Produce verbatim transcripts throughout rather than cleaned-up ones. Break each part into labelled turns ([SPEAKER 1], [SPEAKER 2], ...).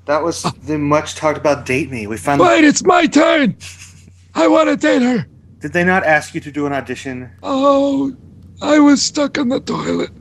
[SPEAKER 1] That was the much talked about date me. We finally.
[SPEAKER 2] Wait, it's my turn. I want to date her.
[SPEAKER 1] Did they not ask you to do an audition?
[SPEAKER 2] Oh, I was stuck in the toilet.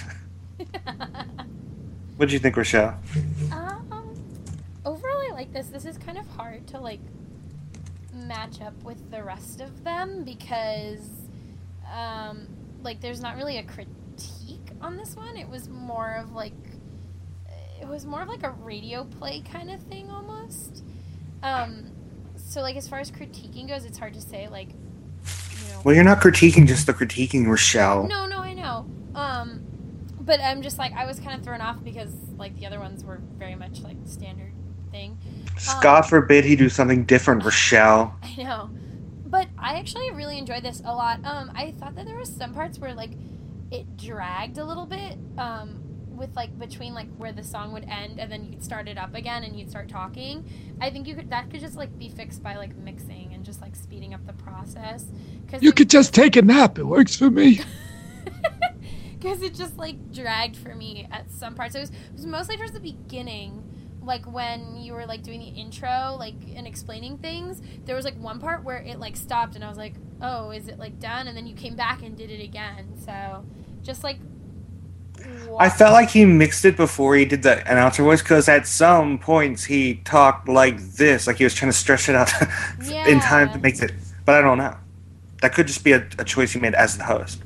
[SPEAKER 1] What did you think, Rochelle?
[SPEAKER 3] Um, overall, I like this. This is kind of hard to like match up with the rest of them because, um, like, there's not really a critique on this one. It was more of like, it was more of like a radio play kind of thing almost. Um, so like as far as critiquing goes, it's hard to say like. You know,
[SPEAKER 1] well, you're not critiquing just the critiquing, Rochelle.
[SPEAKER 3] No, no, I know. Um, but I'm just like I was kind of thrown off because like the other ones were very much like standard thing.
[SPEAKER 1] God
[SPEAKER 3] um,
[SPEAKER 1] forbid he do something different, Rochelle.
[SPEAKER 3] I know, but I actually really enjoyed this a lot. Um, I thought that there was some parts where like it dragged a little bit. Um, with like between like where the song would end and then you'd start it up again and you'd start talking. I think you could that could just like be fixed by like mixing and just like speeding up the process. Cause
[SPEAKER 2] You
[SPEAKER 3] it,
[SPEAKER 2] could just take a nap. It works for me.
[SPEAKER 3] Because it just like dragged for me at some parts. It was, it was mostly towards the beginning, like when you were like doing the intro, like and explaining things. There was like one part where it like stopped, and I was like, "Oh, is it like done?" And then you came back and did it again. So just like.
[SPEAKER 1] I felt like he mixed it before he did the announcer voice because at some points he talked like this, like he was trying to stretch it out
[SPEAKER 3] yeah.
[SPEAKER 1] in time to make it. But I don't know. That could just be a, a choice he made as the host.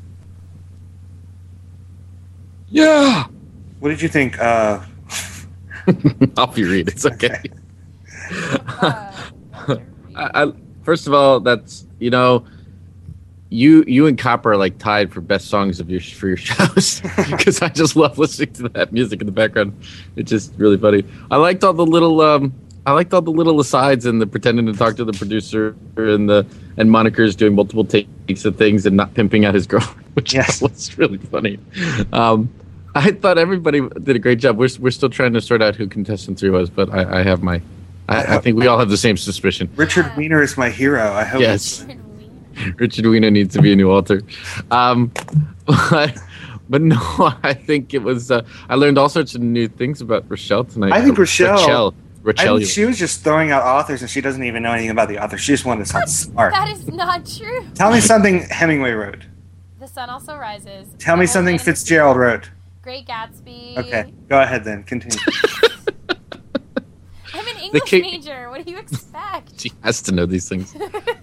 [SPEAKER 2] Yeah.
[SPEAKER 1] What did you think? Uh...
[SPEAKER 4] I'll be read. It's okay.
[SPEAKER 1] okay.
[SPEAKER 3] uh,
[SPEAKER 4] I, I, first of all, that's you know. You you and Copper are like tied for best songs of your for your shows because I just love listening to that music in the background. It's just really funny. I liked all the little um I liked all the little asides and the pretending to talk to the producer and the and Moniker's doing multiple takes of things and not pimping out his girl, which
[SPEAKER 1] yes.
[SPEAKER 4] was really funny. Um, I thought everybody did a great job. We're we're still trying to sort out who contestant three was, but I, I have my I, I think we all have the same suspicion.
[SPEAKER 1] Richard Weiner is my hero. I hope.
[SPEAKER 4] Yes. Richard Weiner needs to be a new alter. Um, but, but no, I think it was. Uh, I learned all sorts of new things about Rochelle tonight.
[SPEAKER 1] I think Rochelle.
[SPEAKER 4] Rochelle. Rochelle
[SPEAKER 1] I think she was just throwing out authors, and she doesn't even know anything about the author. She just wanted to sound smart.
[SPEAKER 3] That is not true.
[SPEAKER 1] Tell me something Hemingway wrote.
[SPEAKER 3] The Sun Also Rises.
[SPEAKER 1] Tell me something Fitzgerald wrote.
[SPEAKER 3] Great Gatsby.
[SPEAKER 1] Okay, go ahead then. Continue.
[SPEAKER 3] I'm an English
[SPEAKER 4] kid-
[SPEAKER 3] major. What do you expect?
[SPEAKER 4] She has to know these things.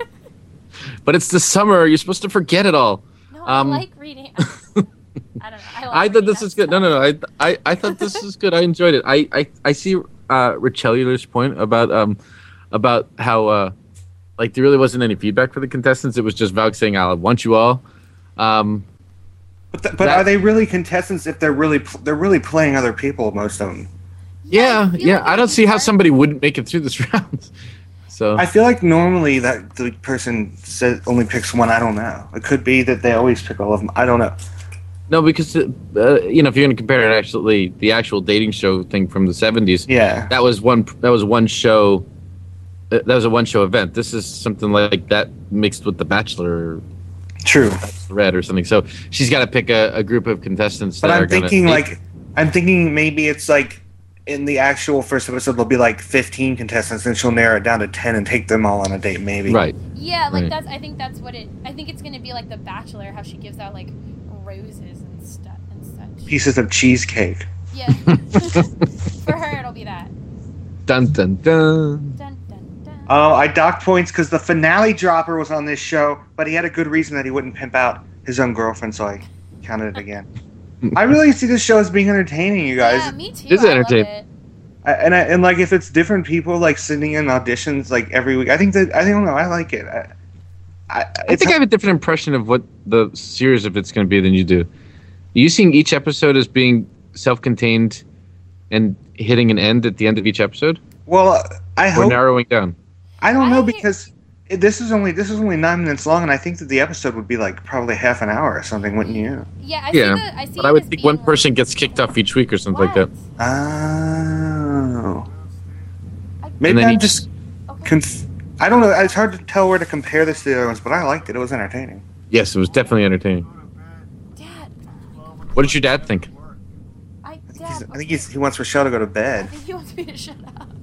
[SPEAKER 4] But it's the summer. You're supposed to forget it all.
[SPEAKER 3] No, I
[SPEAKER 4] Um,
[SPEAKER 3] like reading. I don't know. I, like
[SPEAKER 4] I thought this was good. No, no, no. I, I, I thought this was good. I enjoyed it. I, I, I see uh, Richeller's point about um, about how uh, like there really wasn't any feedback for the contestants. It was just Valk saying, "I want you all." Um,
[SPEAKER 1] but th- but
[SPEAKER 4] that-
[SPEAKER 1] are they really contestants if they're really pl- they're really playing other people? Most of them.
[SPEAKER 4] yeah,
[SPEAKER 3] I feel
[SPEAKER 4] yeah.
[SPEAKER 3] like
[SPEAKER 4] I don't
[SPEAKER 3] it's
[SPEAKER 4] see how
[SPEAKER 3] hard.
[SPEAKER 4] somebody wouldn't make it through this round. So
[SPEAKER 1] I feel like normally that the person says only picks one. I don't know. It could be that they always pick all of them. I don't know.
[SPEAKER 4] no, because uh, you know if you're going to compare it actually the actual dating show thing from the seventies,
[SPEAKER 1] Yeah.
[SPEAKER 4] that was one that was one show. uh, That was a one show event. This is something like that mixed with The Bachelor.
[SPEAKER 1] True.
[SPEAKER 4] Red or something. So she's got to pick a, a group of contestants.
[SPEAKER 1] But
[SPEAKER 4] that
[SPEAKER 1] I'm
[SPEAKER 4] are gonna
[SPEAKER 1] thinking
[SPEAKER 4] make-
[SPEAKER 1] like I'm thinking maybe it's like in the actual first episode there'll be like fifteen contestants and she'll narrow it down to ten and take them all on a date maybe.
[SPEAKER 4] right.
[SPEAKER 3] Yeah, like
[SPEAKER 4] Right.
[SPEAKER 3] that's. I think that's what it. I think it's gonna be like The Bachelor, how she gives out like roses and stuff and such.
[SPEAKER 1] Pieces of cheesecake.
[SPEAKER 3] Yeah. For her, it'll be that.
[SPEAKER 4] Dun dun dun.
[SPEAKER 3] Dun dun dun.
[SPEAKER 1] Oh, I docked points because the finale dropper was on this show, but he had a good reason that he wouldn't pimp out his own girlfriend, so I counted it again. I really see this show as being entertaining, you guys.
[SPEAKER 3] Yeah, me too.
[SPEAKER 4] It's
[SPEAKER 3] I love
[SPEAKER 4] entertaining.
[SPEAKER 3] it.
[SPEAKER 1] I, and I, and like if it's different people like sending in auditions like every week, I think that I don't know. I like it. I, I,
[SPEAKER 4] I
[SPEAKER 1] it's,
[SPEAKER 4] think I have a different impression of what the series of it's going to be than you do. You seeing each episode as being self-contained and hitting an end at the end of each episode,
[SPEAKER 1] well, I
[SPEAKER 4] or
[SPEAKER 1] hope.
[SPEAKER 4] narrowing down?
[SPEAKER 1] I don't know
[SPEAKER 3] I-
[SPEAKER 1] because it, this is only this is only nine minutes long, and I think that the episode would be like probably half an hour or something, wouldn't you?
[SPEAKER 3] Yeah, I
[SPEAKER 4] Yeah,
[SPEAKER 3] see the. I see
[SPEAKER 4] but
[SPEAKER 3] it
[SPEAKER 4] I would
[SPEAKER 3] as
[SPEAKER 4] think
[SPEAKER 3] being
[SPEAKER 4] one person
[SPEAKER 3] like,
[SPEAKER 4] gets kicked off each week or something like that.
[SPEAKER 3] what?
[SPEAKER 1] Oh,
[SPEAKER 3] I-
[SPEAKER 1] maybe
[SPEAKER 4] then
[SPEAKER 1] I'm
[SPEAKER 4] he-
[SPEAKER 1] just.
[SPEAKER 3] Okay.
[SPEAKER 1] Conf- I don't know. It's hard to tell where to compare this to the other ones, but I liked it. It was entertaining.
[SPEAKER 4] Yes, it was definitely entertaining.
[SPEAKER 3] Dad.
[SPEAKER 4] What did your dad think?
[SPEAKER 3] I,
[SPEAKER 1] He's,
[SPEAKER 3] Dad.
[SPEAKER 1] I think he's, he wants Rochelle to go to
[SPEAKER 3] I
[SPEAKER 1] bed.
[SPEAKER 3] think he wants me to shut up.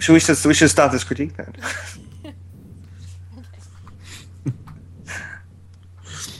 [SPEAKER 1] Should we should we should stop this critique then?